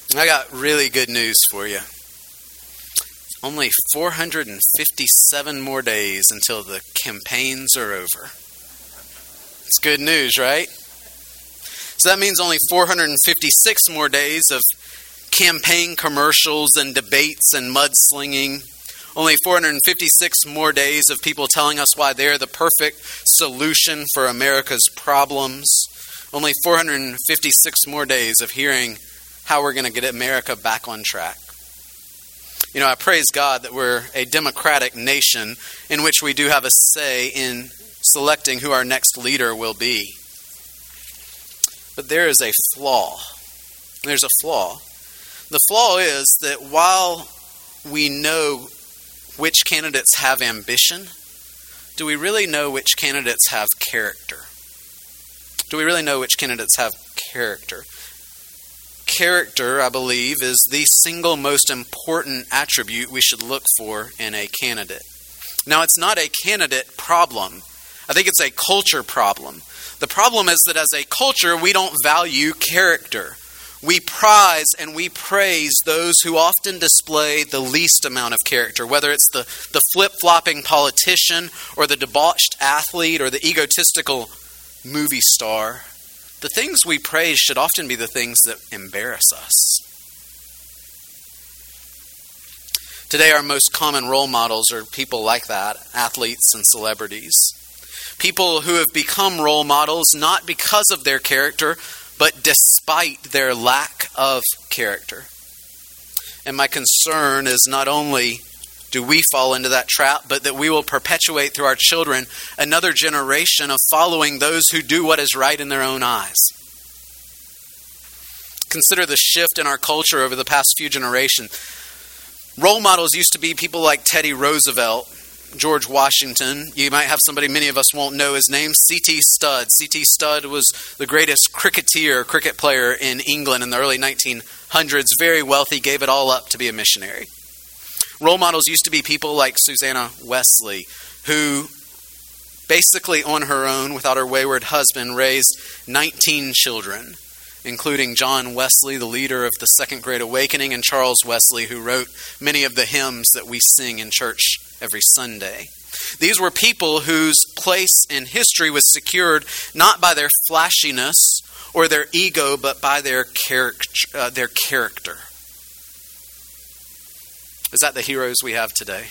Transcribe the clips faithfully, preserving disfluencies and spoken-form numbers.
I got really good news for you. Only four hundred fifty-seven more days until the campaigns are over. It's good news, right? So that means only four hundred fifty-six more days of campaign commercials and debates and mudslinging. Only four hundred fifty-six more days of people telling us why they're the perfect solution for America's problems. Only four hundred fifty-six more days of hearing how we're going to get America back on track. You know, I praise God that we're a democratic nation in which we do have a say in selecting who our next leader will be. But there is a flaw. There's a flaw. The flaw is that while we know which candidates have ambition, do we really know which candidates have character? Do we really know which candidates have character? Character, I believe, is the single most important attribute we should look for in a candidate. Now, it's not a candidate problem. I think it's a culture problem. The problem is that as a culture, we don't value character. We prize and we praise those who often display the least amount of character, whether it's the, the flip-flopping politician or the debauched athlete or the egotistical movie star. The things we praise should often be the things that embarrass us. Today, our most common role models are people like that, athletes and celebrities. People who have become role models not because of their character, but despite their lack of character. And my concern is not only do we fall into that trap, but that we will perpetuate through our children another generation of following those who do what is right in their own eyes. Consider the shift in our culture over the past few generations. Role models used to be people like Teddy Roosevelt, George Washington. You might have somebody many of us won't know his name, C T Studd. C T Studd was the greatest cricketer, cricket player in England in the early nineteen hundreds. Very wealthy, gave it all up to be a missionary. Role models used to be people like Susanna Wesley, who basically on her own, without her wayward husband, raised nineteen children, including John Wesley, the leader of the Second Great Awakening, and Charles Wesley, who wrote many of the hymns that we sing in church every Sunday. These were people whose place in history was secured not by their flashiness or their ego, but by their character. Uh, their character. Is that the heroes we have today?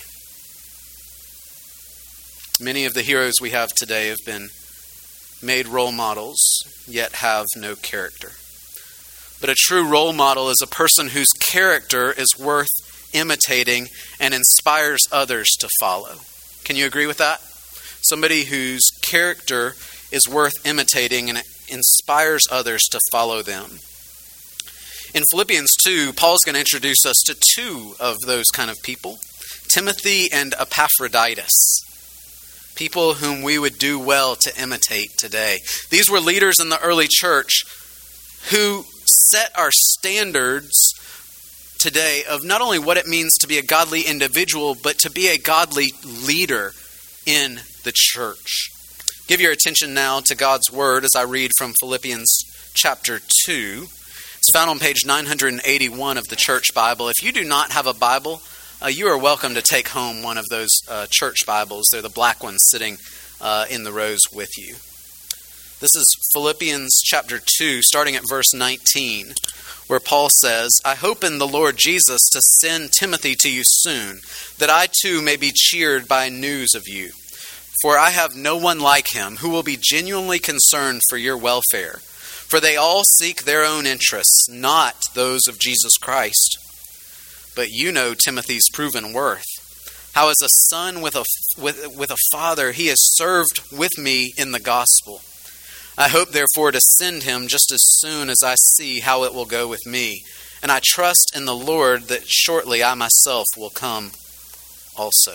Many of the heroes we have today have been made role models, yet have no character. But a true role model is a person whose character is worth imitating and inspires others to follow. Can you agree with that? Somebody whose character is worth imitating and inspires others to follow them. In Philippians two, Paul's going to introduce us to two of those kind of people, Timothy and Epaphroditus, people whom we would do well to imitate today. These were leaders in the early church who set our standards today of not only what it means to be a godly individual, but to be a godly leader in the church. Give your attention now to God's word as I read from Philippians chapter two. It's found on page nine hundred eighty-one of the Church Bible. If you do not have a Bible, uh, you are welcome to take home one of those uh, church Bibles. They're the black ones sitting uh, in the rows with you. This is Philippians chapter two, starting at verse nineteen, where Paul says, I hope in the Lord Jesus to send Timothy to you soon, that I too may be cheered by news of you. For I have no one like him who will be genuinely concerned for your welfare. For they all seek their own interests, not those of Jesus Christ. But you know Timothy's proven worth. How as a son with a, with, with a father he has served with me in the gospel. I hope therefore to send him just as soon as I see how it will go with me. And I trust in the Lord that shortly I myself will come also.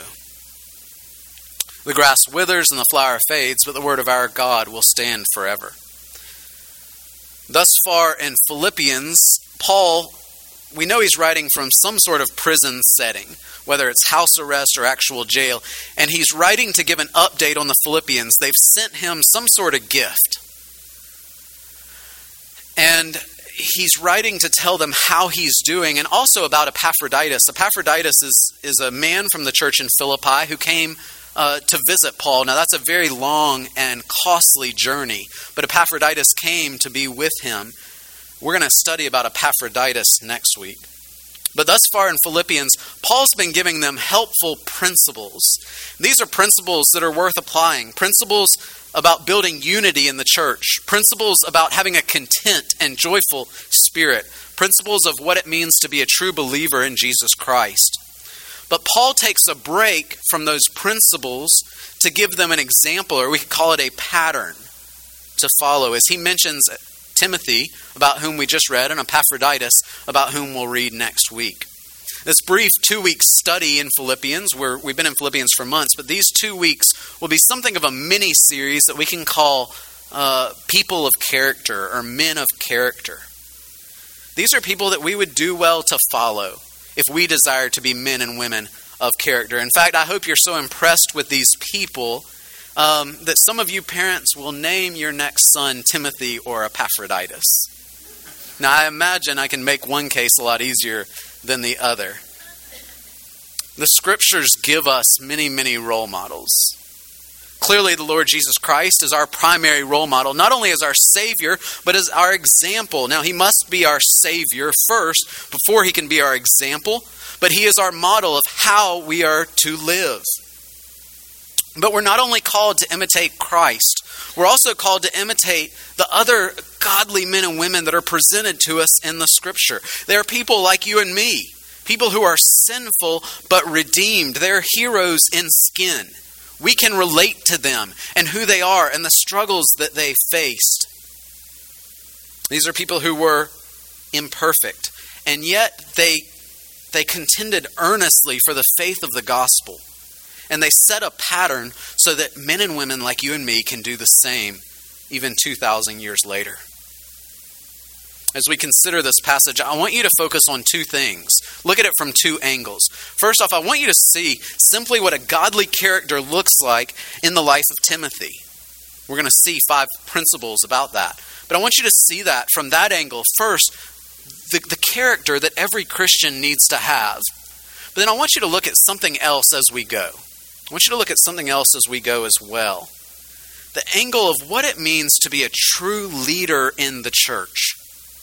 The grass withers and the flower fades, but the word of our God will stand forever. Thus far in Philippians, Paul, we know he's writing from some sort of prison setting, whether it's house arrest or actual jail, and he's writing to give an update on the Philippians. They've sent him some sort of gift. And he's writing to tell them how he's doing, and also about Epaphroditus. Epaphroditus is, is a man from the church in Philippi who came uh, to visit Paul. Now that's a very long and costly journey, but Epaphroditus came to be with him. We're going to study about Epaphroditus next week. But thus far in Philippians, Paul's been giving them helpful principles. These are principles that are worth applying. Principles about building unity in the church. Principles about having a content and joyful spirit. Principles of what it means to be a true believer in Jesus Christ. But Paul takes a break from those principles to give them an example, or we could call it a pattern to follow, as he mentions Timothy, about whom we just read, and Epaphroditus, about whom we'll read next week. This brief two-week study in Philippians, where we've been in Philippians for months, but these two weeks will be something of a mini-series that we can call uh, people of character, or men of character. These are people that we would do well to follow if we desire to be men and women of character. In fact, I hope you're so impressed with these people Um, that some of you parents will name your next son Timothy or Epaphroditus. Now, I imagine I can make one case a lot easier than the other. The scriptures give us many, many role models. Clearly, the Lord Jesus Christ is our primary role model, not only as our Savior, but as our example. Now, he must be our Savior first before he can be our example, but he is our model of how we are to live. But we're not only called to imitate Christ, we're also called to imitate the other godly men and women that are presented to us in the Scripture. They are people like you and me, people who are sinful but redeemed. They're heroes in skin. We can relate to them and who they are and the struggles that they faced. These are people who were imperfect, and yet they, they contended earnestly for the faith of the gospel. And they set a pattern so that men and women like you and me can do the same even two thousand years later. As we consider this passage, I want you to focus on two things. Look at it from two angles. First off, I want you to see simply what a godly character looks like in the life of Timothy. We're going to see five principles about that. But I want you to see that from that angle. First, the, the character that every Christian needs to have. But then I want you to look at something else as we go. I want you to look at something else as we go as well. The angle of what it means to be a true leader in the church.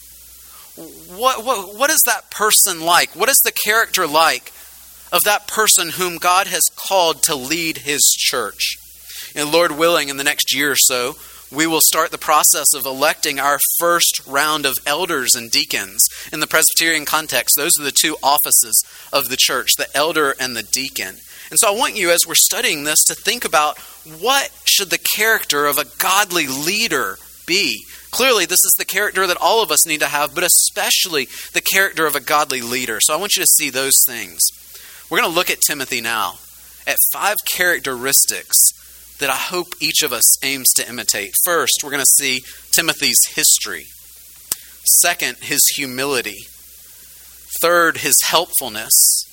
What, what, what is that person like? What is the character like of that person whom God has called to lead his church? And Lord willing, in the next year or so, we will start the process of electing our first round of elders and deacons. In the Presbyterian context, those are the two offices of the church, the elder and the deacon. And so I want you, as we're studying this, to think about what should the character of a godly leader be? Clearly, this is the character that all of us need to have, but especially the character of a godly leader. So I want you to see those things. We're going to look at Timothy now, at five characteristics that I hope each of us aims to imitate. First, we're going to see Timothy's history. Second, his humility. Third, his helpfulness.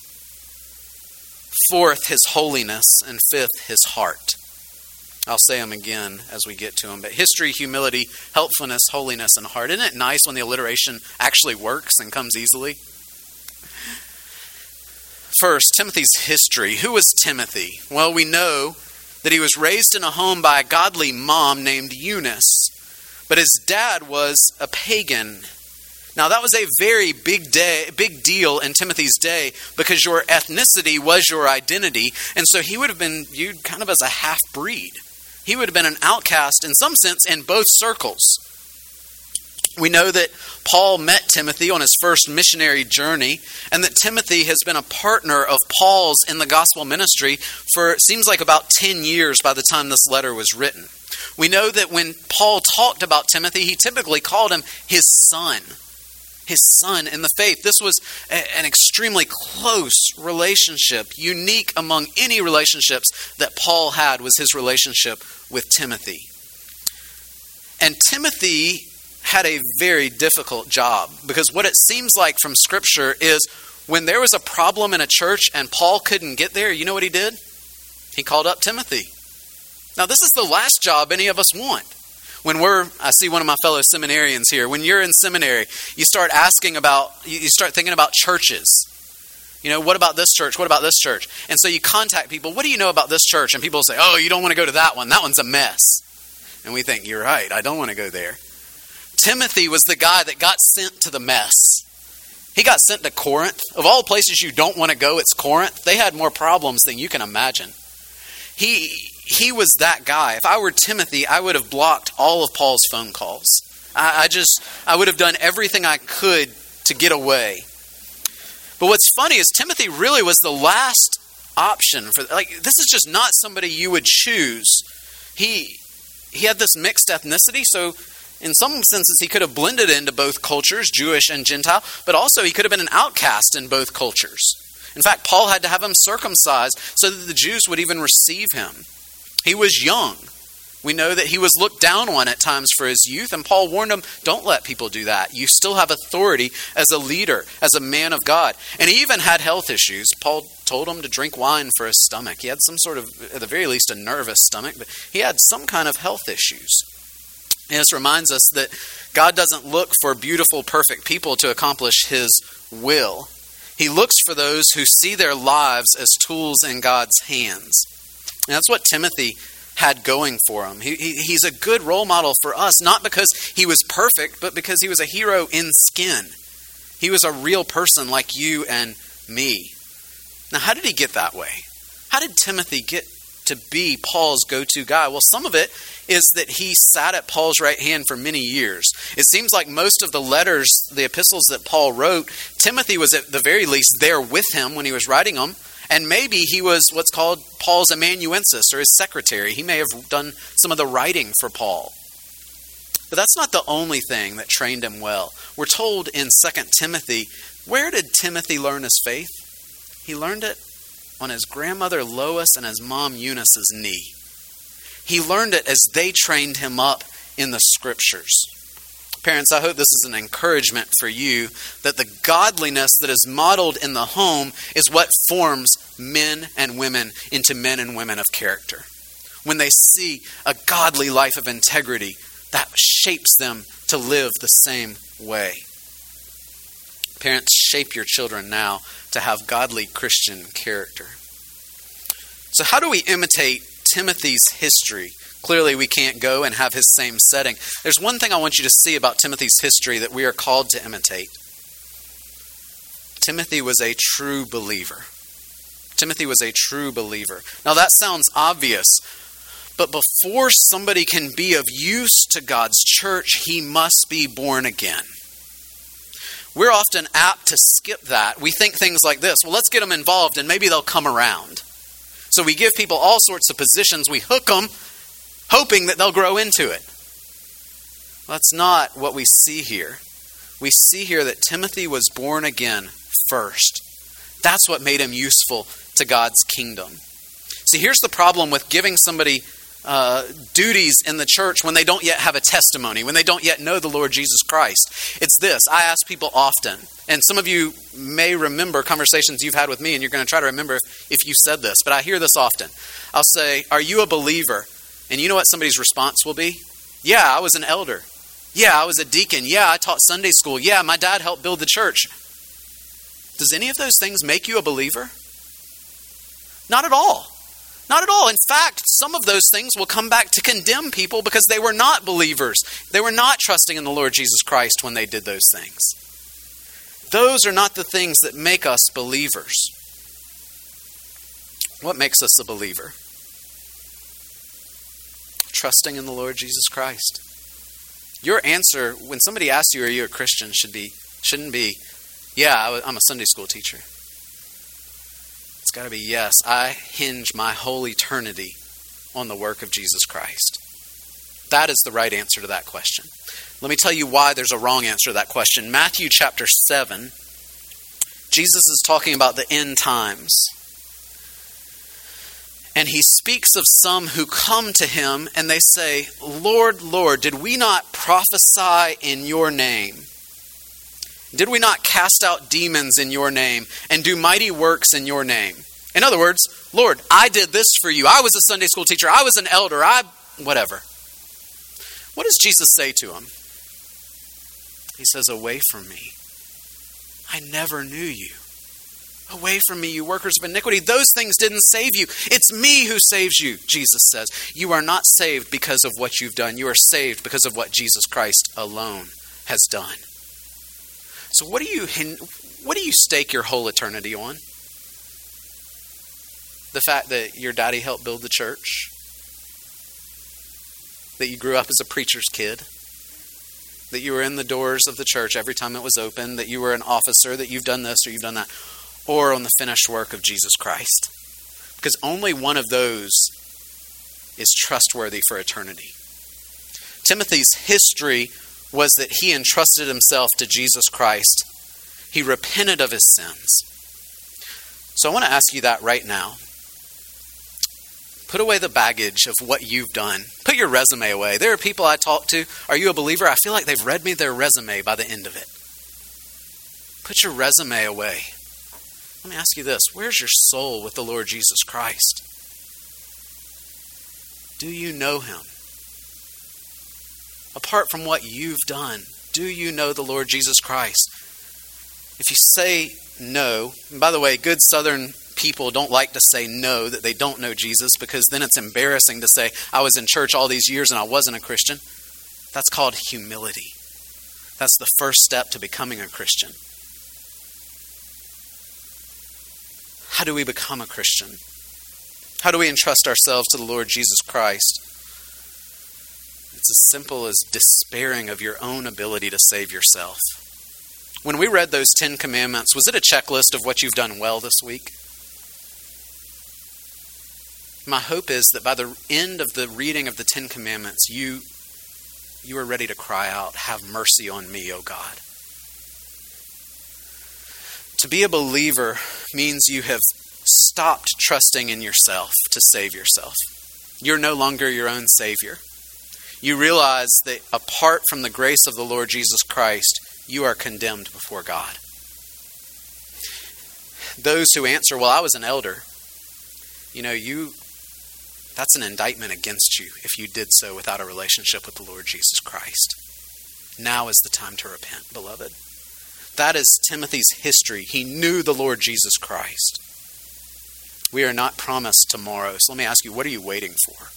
Fourth, his holiness. And fifth, his heart. I'll say them again as we get to them. But history, humility, helpfulness, holiness, and heart. Isn't it nice when the alliteration actually works and comes easily? First, Timothy's history. Who was Timothy? Well, we know that he was raised in a home by a godly mom named Eunice. But his dad was a pagan. Now, that was a very big day, big deal in Timothy's day, because your ethnicity was your identity. And so he would have been viewed kind of as a half-breed. He would have been an outcast in some sense in both circles. We know that Paul met Timothy on his first missionary journey, and that Timothy has been a partner of Paul's in the gospel ministry for, it seems like, about ten years by the time this letter was written. We know that when Paul talked about Timothy, he typically called him his son. His son in the faith. This was a, an extremely close relationship, unique among any relationships that Paul had was his relationship with Timothy. And Timothy had a very difficult job, because what it seems like from Scripture is when there was a problem in a church and Paul couldn't get there, you know what he did? He called up Timothy. Now, this is the last job any of us want. When we're, I see one of my fellow seminarians here, when you're in seminary, you start asking about, you start thinking about churches. You know, what about this church? What about this church? And so you contact people, what do you know about this church? And people say, oh, you don't want to go to that one. That one's a mess. And we think, you're right, I don't want to go there. Timothy was the guy that got sent to the mess. He got sent to Corinth. Of all places you don't want to go, it's Corinth. They had more problems than you can imagine. He he was that guy. If I were Timothy, I would have blocked all of Paul's phone calls. I, I just, I would have done everything I could to get away. But what's funny is Timothy really was the last option for, like, this is just not somebody you would choose. He he had this mixed ethnicity, so in some senses he could have blended into both cultures, Jewish and Gentile, but also he could have been an outcast in both cultures. In fact, Paul had to have him circumcised so that the Jews would even receive him. He was young. We know that he was looked down on at times for his youth, and Paul warned him, don't let people do that. You still have authority as a leader, as a man of God. And he even had health issues. Paul told him to drink wine for his stomach. He had some sort of, at the very least, a nervous stomach, but he had some kind of health issues. And this reminds us that God doesn't look for beautiful, perfect people to accomplish his will. He looks for those who see their lives as tools in God's hands. And that's what Timothy had going for him. He, he, he's a good role model for us, not because he was perfect, but because he was a hero in skin. He was a real person like you and me. Now, how did he get that way? How did Timothy get to be Paul's go-to guy? Well, some of it is that he sat at Paul's right hand for many years. It seems like most of the letters, the epistles that Paul wrote, Timothy was at the very least there with him when he was writing them. And maybe he was what's called Paul's amanuensis, or his secretary. He may have done some of the writing for Paul. But that's not the only thing that trained him well. We're told in Second Timothy, where did Timothy learn his faith? He learned it on his grandmother Lois and his mom Eunice's knee. He learned it as they trained him up in the scriptures. Parents, I hope this is an encouragement for you that the godliness that is modeled in the home is what forms men and women into men and women of character. When they see a godly life of integrity, that shapes them to live the same way. Parents, shape your children now to have godly Christian character. So how do we imitate Timothy's history? Clearly we can't go and have his same setting. There's one thing I want you to see about Timothy's history that we are called to imitate. Timothy was a true believer. Timothy was a true believer. Now that sounds obvious, but before somebody can be of use to God's church, he must be born again. We're often apt to skip that. We think things like this, well, let's get them involved and maybe they'll come around. So we give people all sorts of positions, we hook them, hoping that they'll grow into it. Well, that's not what we see here. We see here that Timothy was born again first. That's what made him useful to God's kingdom. See, here's the problem with giving somebody uh, duties in the church when they don't yet have a testimony, when they don't yet know the Lord Jesus Christ. It's this. I ask people often, and some of you may remember conversations you've had with me, and you're going to try to remember if, if you said this, but I hear this often. I'll say, are you a believer? And you know what somebody's response will be? Yeah, I was an elder. Yeah, I was a deacon. Yeah, I taught Sunday school. Yeah, my dad helped build the church. Does any of those things make you a believer? Not at all. Not at all. In fact, some of those things will come back to condemn people because they were not believers. They were not trusting in the Lord Jesus Christ when they did those things. Those are not the things that make us believers. What makes us a believer? Trusting in the Lord Jesus Christ. Your answer when somebody asks you, are you a Christian, should be, shouldn't be, yeah, I'm a Sunday school teacher. It's got to be, yes, I hinge my whole eternity on the work of Jesus Christ. That is the right answer to that question. Let me tell you why there's a wrong answer to that question. Matthew chapter seven, Jesus is talking about the end times. And he speaks of some who come to him and they say, Lord, Lord, did we not prophesy in your name? Did we not cast out demons in your name and do mighty works in your name? In other words, Lord, I did this for you. I was a Sunday school teacher. I was an elder. I, whatever. What does Jesus say to him? He says, away from me. I never knew you. Away from me, you workers of iniquity. Those things didn't save you. It's me who saves you, Jesus says. You are not saved because of what you've done. You are saved because of what Jesus Christ alone has done. So what do you what do you stake your whole eternity on? The fact that your daddy helped build the church? That you grew up as a preacher's kid? That you were in the doors of the church every time it was open? That you were an officer? That you've done this or you've done that? Or on the finished work of Jesus Christ? Because only one of those is trustworthy for eternity. Timothy's history was that he entrusted himself to Jesus Christ. He repented of his sins. So I want to ask you that right now. Put away the baggage of what you've done. Put your resume away. There are people I talk to. Are you a believer? I feel like they've read me their resume by the end of it. Put your resume away. Let me ask you this. Where's your soul with the Lord Jesus Christ? Do you know him? Apart from what you've done, do you know the Lord Jesus Christ? If you say no, and by the way, good Southern people don't like to say no, that they don't know Jesus, because then it's embarrassing to say, I was in church all these years and I wasn't a Christian. That's called humility. That's the first step to becoming a Christian. How do we become a Christian? How do we entrust ourselves to the Lord Jesus Christ? It's as simple as despairing of your own ability to save yourself. When we read those Ten Commandments, was it a checklist of what you've done well this week? My hope is that by the end of the reading of the Ten Commandments, you, you are ready to cry out, have mercy on me, O God. To be a believer means you have stopped trusting in yourself to save yourself. You're no longer your own Savior. You realize that apart from the grace of the Lord Jesus Christ, you are condemned before God. Those who answer, well, I was an elder, you know, you that's an indictment against you if you did so without a relationship with the Lord Jesus Christ. Now is the time to repent, beloved. That is Timothy's history. He knew the Lord Jesus Christ. We are not promised tomorrow. So let me ask you, what are you waiting for?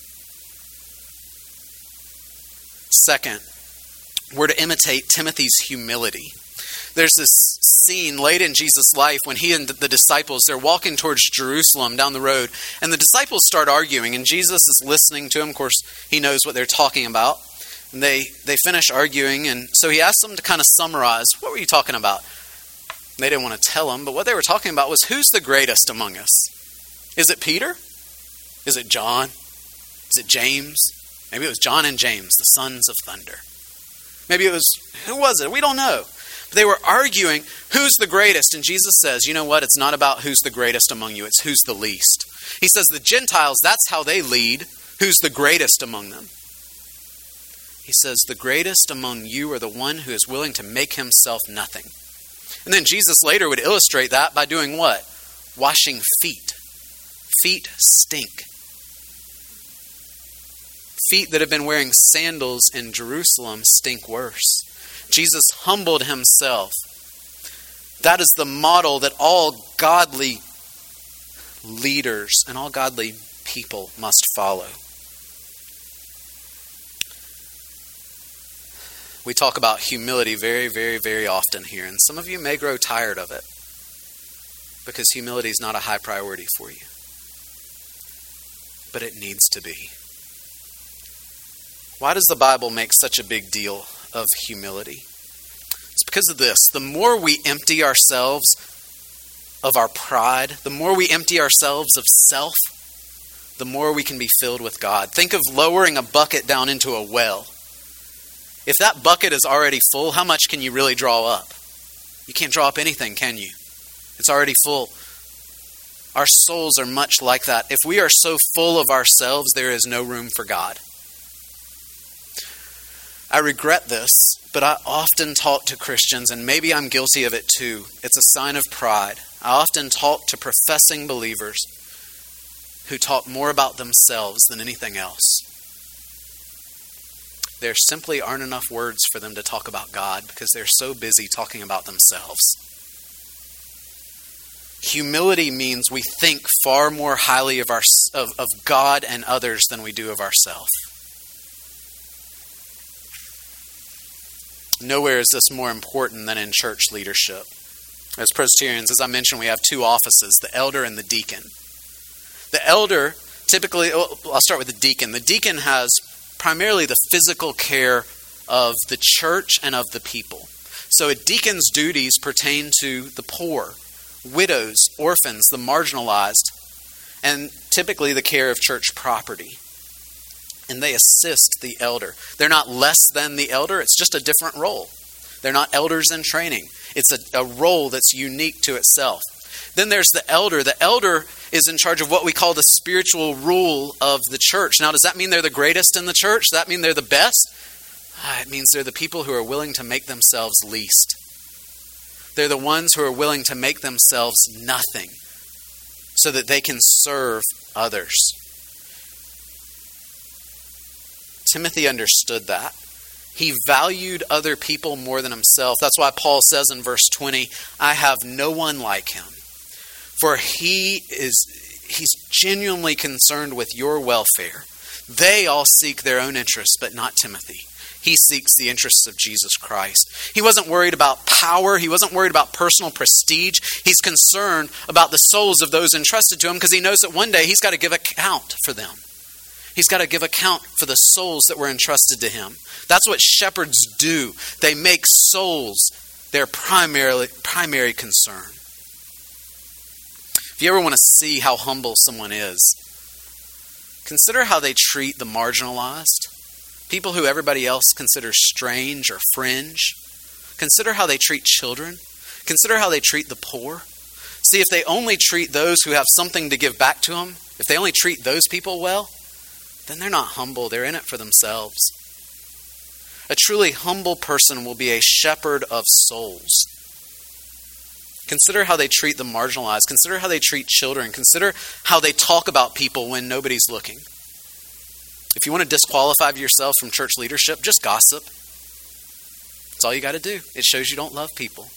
Second, we're to imitate Timothy's humility. There's this scene late in Jesus' life when he and the disciples, they're walking towards Jerusalem down the road, and the disciples start arguing, and Jesus is listening to them. Of course, he knows what they're talking about. And they, they finish arguing, and so he asked them to kind of summarize, what were you talking about? They didn't want to tell him, but what they were talking about was, who's the greatest among us? Is it Peter? Is it John? Is it James? Maybe it was John and James, the sons of thunder. Maybe it was, who was it? We don't know. But they were arguing, who's the greatest? And Jesus says, you know what? It's not about who's the greatest among you. It's who's the least. He says the Gentiles, that's how they lead. Who's the greatest among them? He says, the greatest among you are the one who is willing to make himself nothing. And then Jesus later would illustrate that by doing what? Washing feet. Feet stink. Feet that have been wearing sandals in Jerusalem stink worse. Jesus humbled himself. That is the model that all godly leaders and all godly people must follow. We talk about humility very, very, very often here, and some of you may grow tired of it because humility is not a high priority for you. But it needs to be. Why does the Bible make such a big deal of humility? It's because of this. The more we empty ourselves of our pride, the more we empty ourselves of self, the more we can be filled with God. Think of lowering a bucket down into a well. If that bucket is already full, how much can you really draw up? You can't draw up anything, can you? It's already full. Our souls are much like that. If we are so full of ourselves, there is no room for God. I regret this, but I often talk to Christians, and maybe I'm guilty of it too. It's a sign of pride. I often talk to professing believers who talk more about themselves than anything else. there simply aren't enough words for them to talk about God because they're so busy talking about themselves. Humility means we think far more highly of, our, of, of God and others than we do of ourselves. Nowhere is this more important than in church leadership. As Presbyterians, as I mentioned, we have two offices, the elder and the deacon. The elder, typically, I'll start with the deacon. The deacon has primarily the physical care of the church and of the people. So a deacon's duties pertain to the poor, widows, orphans, the marginalized, and typically the care of church property. And they assist the elder. They're not less than the elder. It's just a different role. They're not elders in training. It's a, a role that's unique to itself. Then there's the elder. The elder is in charge of what we call the spiritual rule of the church. Now, does that mean they're the greatest in the church? Does that mean they're the best? Ah, it means they're the people who are willing to make themselves least. They're the ones who are willing to make themselves nothing so that they can serve others. Timothy understood that. He valued other people more than himself. That's why Paul says in verse twenty, I have no one like him. For he is he's genuinely concerned with your welfare. They all seek their own interests, but not Timothy. He seeks the interests of Jesus Christ. He wasn't worried about power. He wasn't worried about personal prestige. He's concerned about the souls of those entrusted to him because he knows that one day he's got to give account for them. He's got to give account for the souls that were entrusted to him. That's what shepherds do. They make souls their primary, primary concern. If you ever want to see how humble someone is, consider how they treat the marginalized, people who everybody else considers strange or fringe. Consider how they treat children. Consider how they treat the poor. See, if they only treat those who have something to give back to them, if they only treat those people well, then they're not humble. They're in it for themselves. A truly humble person will be a shepherd of souls. Consider how they treat the marginalized. Consider how they treat children. Consider how they talk about people when nobody's looking. If you want to disqualify yourself from church leadership, just gossip. That's all you got to do. It shows you don't love people.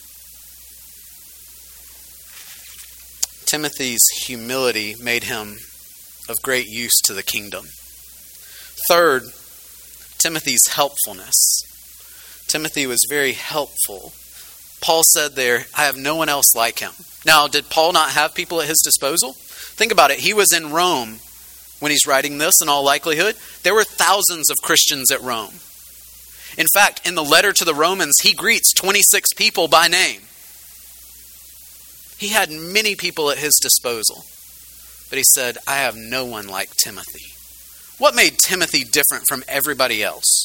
Timothy's humility made him of great use to the kingdom. Third, Timothy's helpfulness. Timothy was very helpful. Paul said there, I have no one else like him. Now, did Paul not have people at his disposal? Think about it. He was in Rome when he's writing this, in all likelihood. There were thousands of Christians at Rome. In fact, in the letter to the Romans, he greets twenty-six people by name. He had many people at his disposal. But he said, I have no one like Timothy. What made Timothy different from everybody else?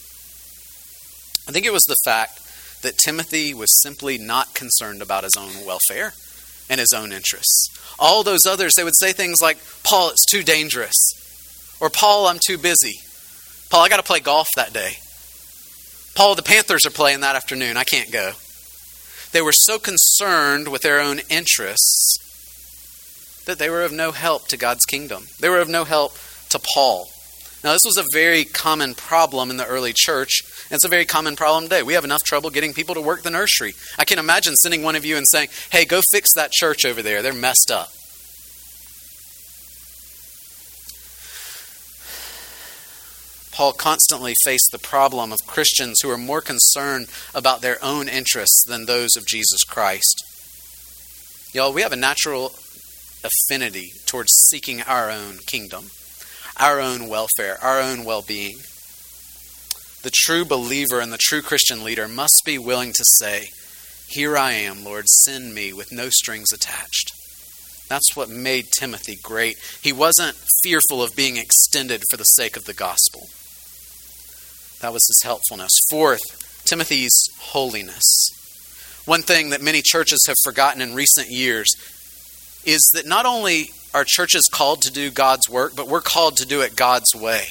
I think it was the fact that Timothy was simply not concerned about his own welfare and his own interests. All those others, they would say things like, Paul, it's too dangerous. Or, Paul, I'm too busy. Paul, I got to play golf that day. Paul, the Panthers are playing that afternoon. I can't go. They were so concerned with their own interests that they were of no help to God's kingdom. They were of no help to Paul. Now, this was a very common problem in the early church, and it's a very common problem today. We have enough trouble getting people to work the nursery. I can imagine sending one of you and saying, hey, go fix that church over there. They're messed up. Paul constantly faced the problem of Christians who are more concerned about their own interests than those of Jesus Christ. Y'all, we have a natural affinity towards seeking our own kingdom, our own welfare, our own well-being. The true believer and the true Christian leader must be willing to say, here I am, Lord, send me, with no strings attached. That's what made Timothy great. He wasn't fearful of being extended for the sake of the gospel. That was his helpfulness. Fourth, Timothy's holiness. One thing that many churches have forgotten in recent years is that not only are churches called to do God's work, but we're called to do it God's way.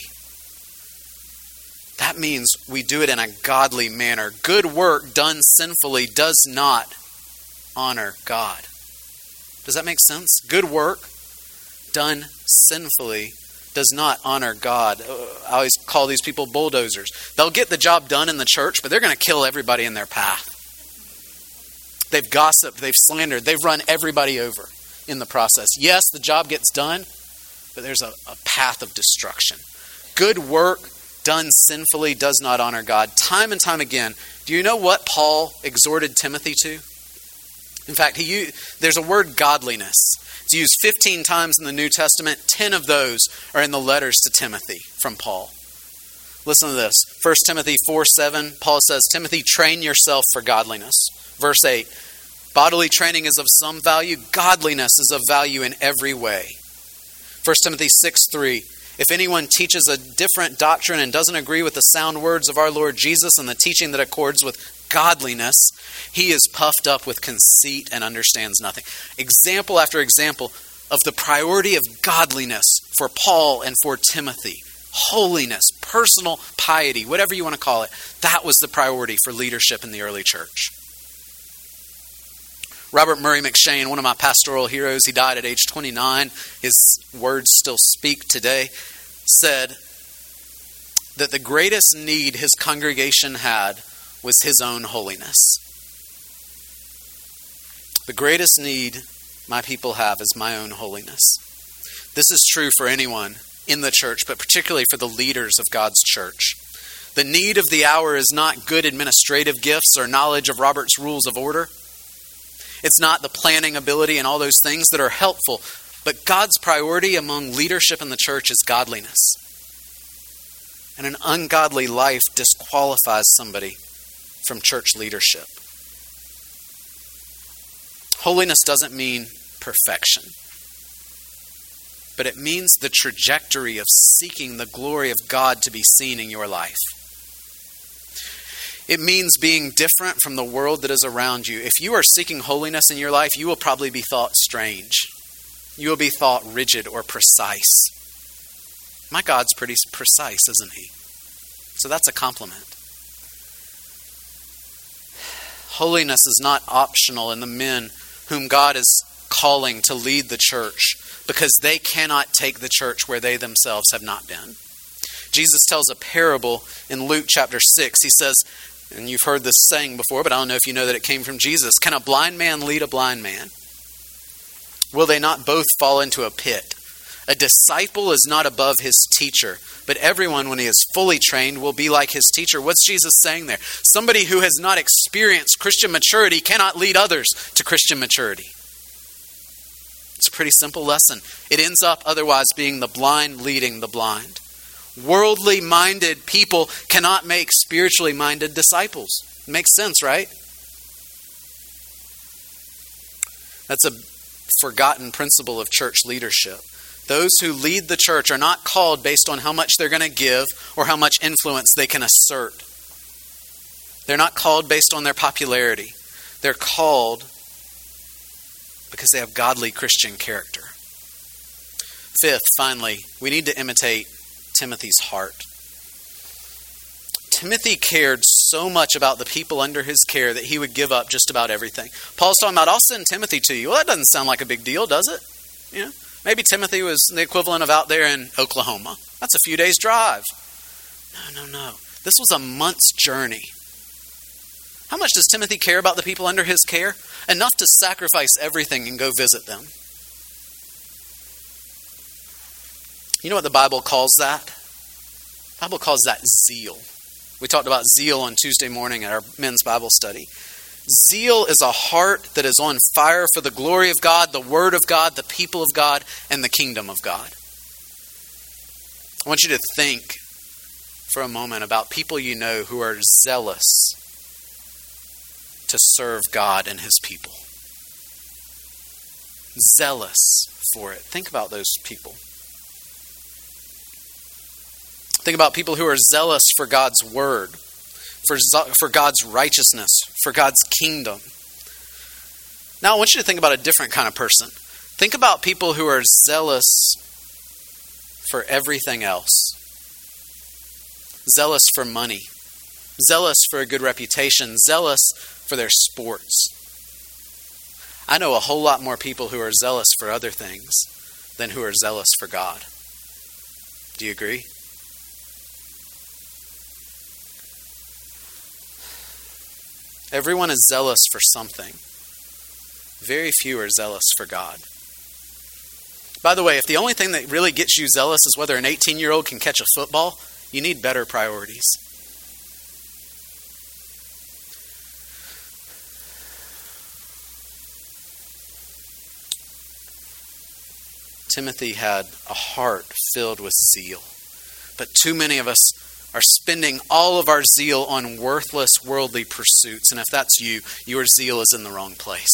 That means we do it in a godly manner. Good work done sinfully does not honor God. Does that make sense? Good work done sinfully does not honor God. I always call these people bulldozers. They'll get the job done in the church, but they're going to kill everybody in their path. They've gossiped, they've slandered, they've run everybody over in the process. Yes, the job gets done, but there's a, a path of destruction. Good work done sinfully does not honor God. Time and time again, do you know what Paul exhorted Timothy to? In fact, he used, there's a word godliness. It's used fifteen times in the New Testament. ten of those are in the letters to Timothy from Paul. Listen to this. First Timothy four seven, Paul says, Timothy, train yourself for godliness. Verse eight, bodily training is of some value. Godliness is of value in every way. First Timothy six three, if anyone teaches a different doctrine and doesn't agree with the sound words of our Lord Jesus and the teaching that accords with godliness, he is puffed up with conceit and understands nothing. Example after example of the priority of godliness for Paul and for Timothy. Holiness, personal piety, whatever you want to call it. That was the priority for leadership in the early church. Robert Murray McShane, one of my pastoral heroes, he died at age twenty-nine. His words still speak today. Said that the greatest need his congregation had was his own holiness. The greatest need my people have is my own holiness. This is true for anyone in the church, but particularly for the leaders of God's church. The need of the hour is not good administrative gifts or knowledge of Robert's rules of order. It's not the planning ability and all those things that are helpful, but God's priority among leadership in the church is godliness. And an ungodly life disqualifies somebody from church leadership. Holiness doesn't mean perfection, but it means the trajectory of seeking the glory of God to be seen in your life. It means being different from the world that is around you. If you are seeking holiness in your life, you will probably be thought strange. You will be thought rigid or precise. My God's pretty precise, isn't he? So that's a compliment. Holiness is not optional in the men whom God is calling to lead the church because they cannot take the church where they themselves have not been. Jesus tells a parable in Luke chapter six. He says, and you've heard this saying before, but I don't know if you know that it came from Jesus. Can a blind man lead a blind man? Will they not both fall into a pit? A disciple is not above his teacher, but everyone, when he is fully trained, will be like his teacher. What's Jesus saying there? Somebody who has not experienced Christian maturity cannot lead others to Christian maturity. It's a pretty simple lesson. It ends up otherwise being the blind leading the blind. Worldly minded people cannot make spiritually minded disciples. It makes sense, right? That's a forgotten principle of church leadership. Those who lead the church are not called based on how much they're going to give or how much influence they can assert. They're not called based on their popularity. They're called because they have godly Christian character. Fifth, finally, we need to imitate Timothy's heart. Timothy cared so much about the people under his care that he would give up just about everything. Paul's talking about, I'll send Timothy to you. Well, that doesn't sound like a big deal, does it? You know, maybe Timothy was the equivalent of out there in Oklahoma. That's a few days' drive. No, no, no. This was a month's journey. How much does Timothy care about the people under his care? Enough to sacrifice everything and go visit them. You know what the Bible calls that? The Bible calls that zeal. We talked about zeal on Tuesday morning at our men's Bible study. Zeal is a heart that is on fire for the glory of God, the Word of God, the people of God, and the kingdom of God. I want you to think for a moment about people you know who are zealous to serve God and His people. Zealous for it. Think about those people. Think about people who are zealous for God's word, for, for God's righteousness, for God's kingdom. Now I want you to think about a different kind of person. Think about people who are zealous for everything else. Zealous for money. Zealous for a good reputation. Zealous for their sports. I know a whole lot more people who are zealous for other things than who are zealous for God. Do you agree? Everyone is zealous for something. Very few are zealous for God. By the way, if the only thing that really gets you zealous is whether an eighteen-year-old can catch a football, you need better priorities. Timothy had a heart filled with zeal. But too many of us are spending all of our zeal on worthless worldly pursuits. And if that's you, your zeal is in the wrong place.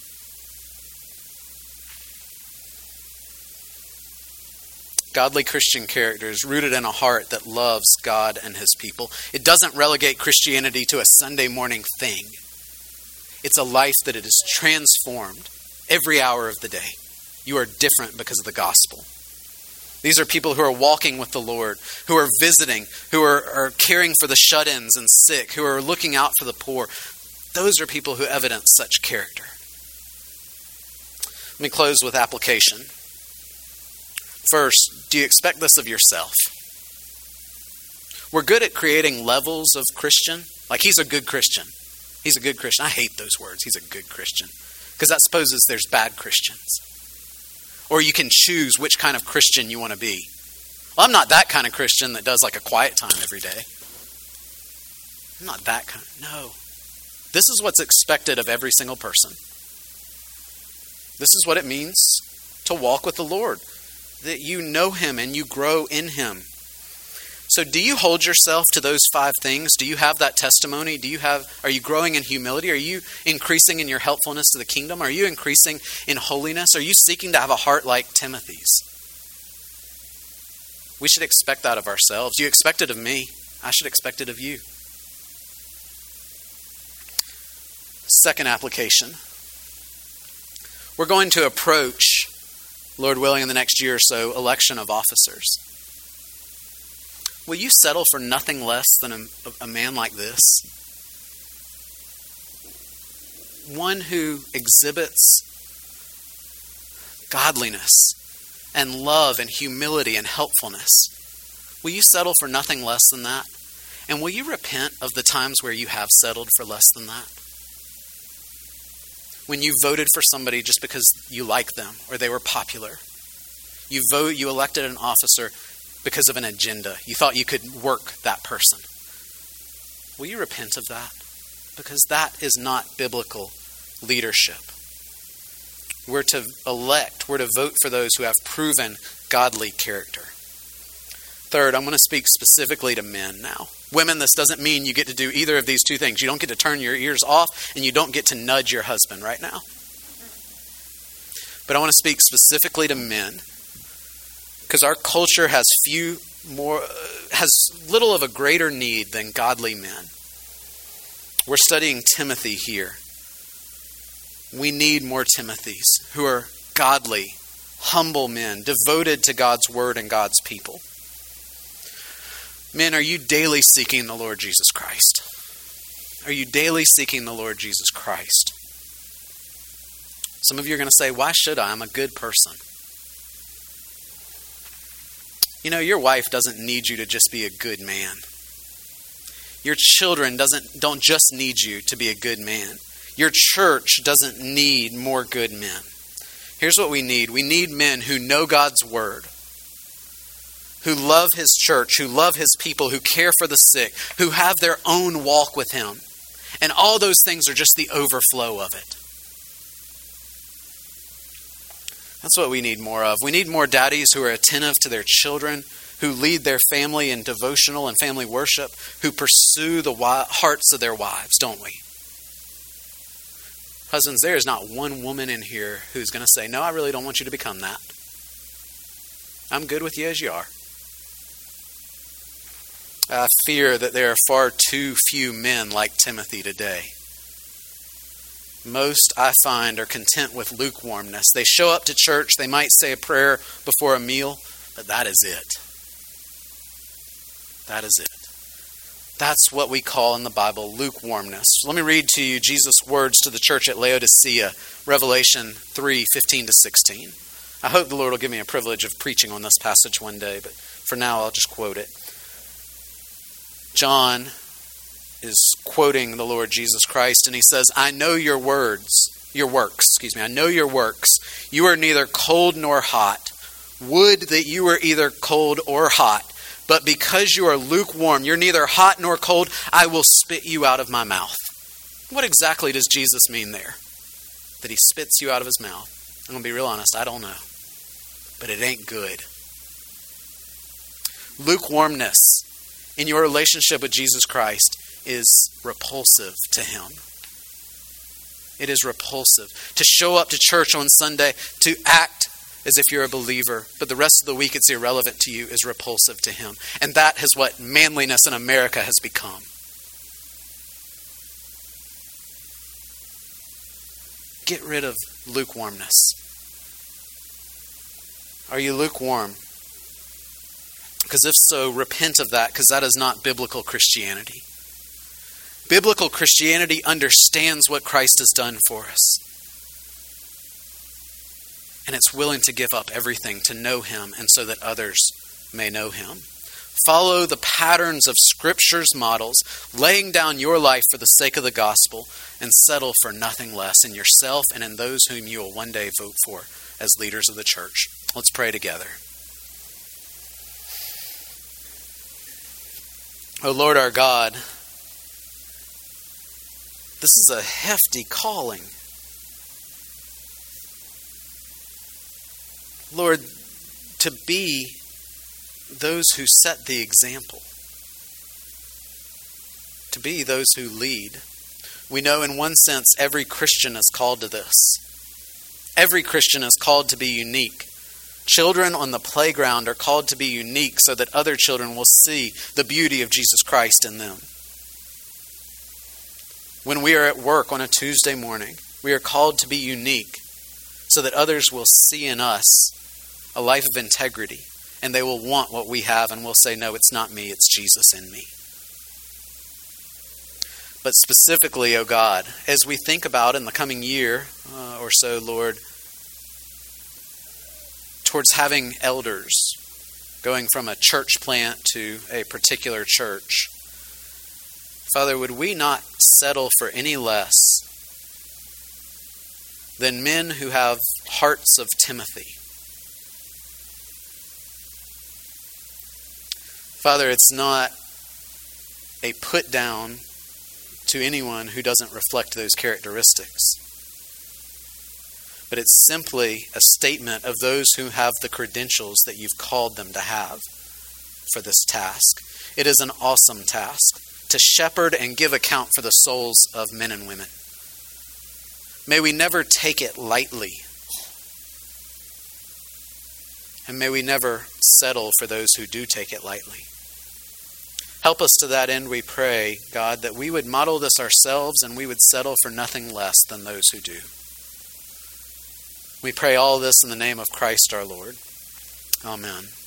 Godly Christian character is rooted in a heart that loves God and His people. It doesn't relegate Christianity to a Sunday morning thing. It's a life that it is transformed every hour of the day. You are different because of the gospel. These are people who are walking with the Lord, who are visiting, who are, are caring for the shut-ins and sick, who are looking out for the poor. Those are people who evidence such character. Let me close with application. First, do you expect this of yourself? We're good at creating levels of Christian. Like, he's a good Christian. He's a good Christian. I hate those words. He's a good Christian. Because that supposes there's bad Christians. Or you can choose which kind of Christian you want to be. Well, I'm not that kind of Christian that does like a quiet time every day. I'm not that kind. No. This is what's expected of every single person. This is what it means to walk with the Lord. That you know Him and you grow in Him. So do you hold yourself to those five things? Do you have that testimony? Do you have? Are you growing in humility? Are you increasing in your helpfulness to the kingdom? Are you increasing in holiness? Are you seeking to have a heart like Timothy's? We should expect that of ourselves. You expect it of me. I should expect it of you. Second application. We're going to approach, Lord willing, in the next year or so, election of officers. Will you settle for nothing less than a, a man like this? One who exhibits godliness and love and humility and helpfulness. Will you settle for nothing less than that? And will you repent of the times where you have settled for less than that? When you voted for somebody just because you like them or they were popular. You vote, you elected an officer because of an agenda. You thought you could work that person. Will you repent of that? Because that is not biblical leadership. We're to elect, we're to vote for those who have proven godly character. Third, I'm going to speak specifically to men now. Women, this doesn't mean you get to do either of these two things. You don't get to turn your ears off and you don't get to nudge your husband right now. But I want to speak specifically to men. Because our culture has few more, has little of a greater need than godly men. We're studying Timothy here. We need more Timothys who are godly, humble men, devoted to God's word and God's people. Men, are you daily seeking the Lord Jesus Christ? Are you daily seeking the Lord Jesus Christ? Some of you are going to say, why should I? I'm a good person. You know, your wife doesn't need you to just be a good man. Your children doesn't don't just need you to be a good man. Your church doesn't need more good men. Here's what we need. We need men who know God's word, who love His church, who love His people, who care for the sick, who have their own walk with Him. And all those things are just the overflow of it. That's what we need more of. We need more daddies who are attentive to their children, who lead their family in devotional and family worship, who pursue the hearts of their wives, don't we? Husbands, there is not one woman in here who's going to say, no, I really don't want you to become that. I'm good with you as you are. I fear that there are far too few men like Timothy today. Most, I find, are content with lukewarmness. They show up to church, they might say a prayer before a meal, but that is it. That is it. That's what we call in the Bible lukewarmness. Let me read to you Jesus' words to the church at Laodicea, Revelation three, fifteen to sixteen. I hope the Lord will give me a privilege of preaching on this passage one day, but for now I'll just quote it. John is quoting the Lord Jesus Christ, and he says, I know your words, your works, excuse me, I know your works. You are neither cold nor hot. Would that you were either cold or hot. But because you are lukewarm, you're neither hot nor cold, I will spit you out of my mouth. What exactly does Jesus mean there? That he spits you out of his mouth? I'm going to be real honest, I don't know. But it ain't good. Lukewarmness in your relationship with Jesus Christ is repulsive to him. It is repulsive. To show up to church on Sunday, to act as if you're a believer, but the rest of the week it's irrelevant to you, is repulsive to him. And that is what manliness in America has become. Get rid of lukewarmness. Are you lukewarm? Because if so, repent of that, because that is not biblical Christianity. Biblical Christianity understands what Christ has done for us. And it's willing to give up everything to know him and so that others may know him. Follow the patterns of Scripture's models, laying down your life for the sake of the gospel, and settle for nothing less in yourself and in those whom you will one day vote for as leaders of the church. Let's pray together. O Lord our God, this is a hefty calling. Lord, to be those who set the example, to be those who lead. We know in one sense every Christian is called to this. Every Christian is called to be unique. Children on the playground are called to be unique so that other children will see the beauty of Jesus Christ in them. When we are at work on a Tuesday morning, we are called to be unique so that others will see in us a life of integrity, and they will want what we have and will say, no, it's not me, it's Jesus in me. But specifically, O God, as we think about in the coming year uh, or so, Lord, towards having elders, going from a church plant to a particular church, Father, would we not settle for any less than men who have hearts of Timothy? Father, it's not a put down to anyone who doesn't reflect those characteristics, but it's simply a statement of those who have the credentials that you've called them to have for this task. It is an awesome task to shepherd and give account for the souls of men and women. May we never take it lightly, and may we never settle for those who do take it lightly. Help us to that end, we pray, God, that we would model this ourselves and we would settle for nothing less than those who do. We pray all this in the name of Christ our Lord. Amen.